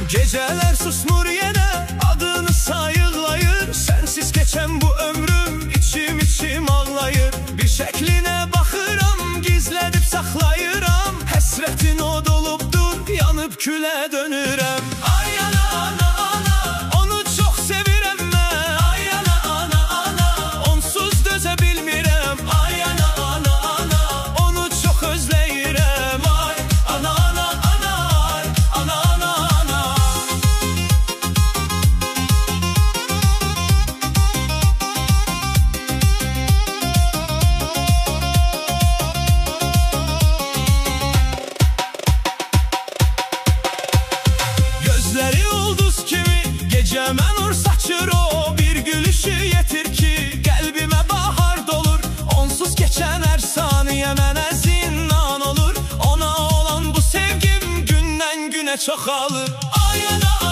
Geceler susmur yine adını sayıqlayır. Sensiz geçen bu ömrüm içim içim ağlayır. Bir şekline bakıram gizledip saklayıram. Həsrətin od olubdur yanıp külə dönürəm. Ay ana ana ana onu çok sevirəm mən. Ay ana ana ana onsuz dözə bilmirəm. Ay ana ana ana onu çok özləyirəm. Ay ana ana ana ay ana ana ana. Gözleri ulduz kimi geceme nur saçır o. Bir gülüşü yetir ki kalbime bahar dolur. Onsuz geçen her saniye mənə zindan olur. Ona olan bu sevgim günden güne çoxalır. Ay ana